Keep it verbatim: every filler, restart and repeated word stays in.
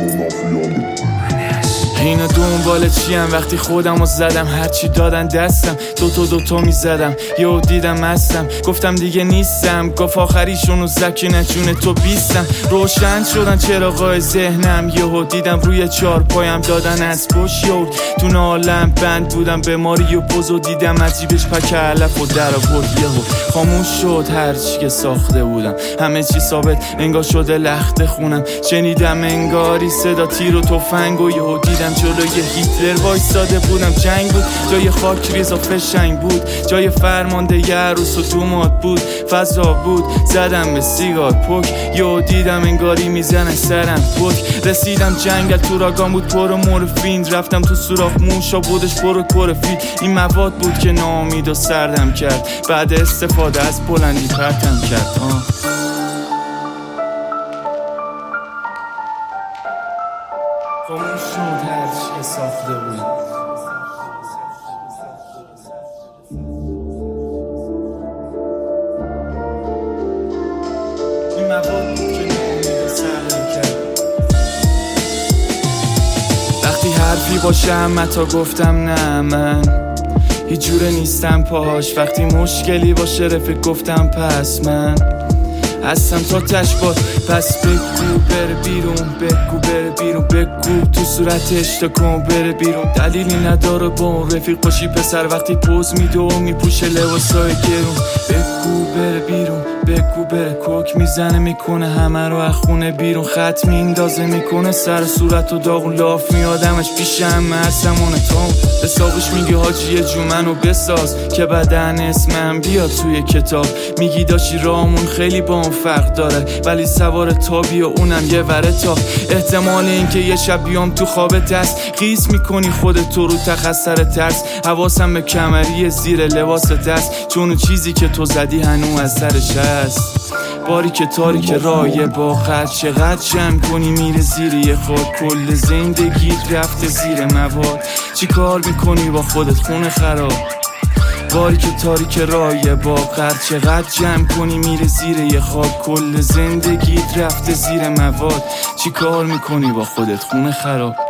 اینا دنبال چیم وقتی خودم رو زدم، هرچی دادن دستم دوتا دوتا میزدم، یهو دیدم مستم گفتم دیگه نیستم، گفت آخریشونو زکی نجونه تو بیستم. روشن شدن چراغای ذهنم، یهو دیدم روی چار پایم دادن از پشت، یهو تو عالم بند بودم به ماری و بزو دیدم عجیبش پک علف و در آورد، یهو خاموش شد هرچی که ساخته بودم، همه چی ثابت انگار شده لخت خونم. شنیدم انگاری صدا تیر و تفنگ و یهو دیدم جلوی هیتلر وایساده بودم، جنگ بود جای خاک ریز و فشنگ بود، جای فرمانده یه عروس و دومات بود، فضا بود زدم به سیگار پک، یهو دیدم انگاری میزنن سرم پک. رسیدم جنگل تو راگان بود پر مورفین، رفتم تو سوراخ موشا بودش پر کلوروفیل، این مواد بود که ناامید و سردم کرد، بعد استفاده از بلندی پرتم کرد. آه. خاموش شد هرچی که ساخته بود، این مواد بود که ناامید و سردم کرد. وقتی حرفی باشه همه تا گفتم نه من هیچ جوره نیستم پاش، وقتی مشکلی باشه رفیق گفتم پس من هستم تا تشبات، پس بگو بره بیرون، بگو بره بیرون، بگو تو صورتش تا کن بره بیرون. دلیلی نداره با اون رفیق باشی پسر وقتی پوز میده و میپوشه لباسای گرون. بگو بره بیرون، بگو بره کوک میزنه میکنه همه رو از خونه بیرون، خط میندازه میکنه سر صورت و داغون لاف میادمش پیش همه هر زمانه تام. به ساقش میگی حاجی جو منو بساز که بدن اسمم بیاد توی کتاب، میگی داشی رامون خیلی با اون فرق داره ولی سوار تابی و اونم یه وره تا. احتمال اینکه یه شب بیام تو خواب دست خیس میکنی خودت تو رو تخسر ترس، حواسم به کمری زیر لباس دست چون اون چیزی که تو زدی هنو از سرش هست. باری که تاریک رایه با خط چقدر جمع کنی میره زیر یه خود، کل زندگی رفته زیر مواد، چی کار میکنی با خودت خونه خراب. باری که تاریک رایه با خط چقدر جمع کنی میره زیر یه خاک، کل زندگی رفته زیر مواد، چی کار میکنی با خودت خونه خراب.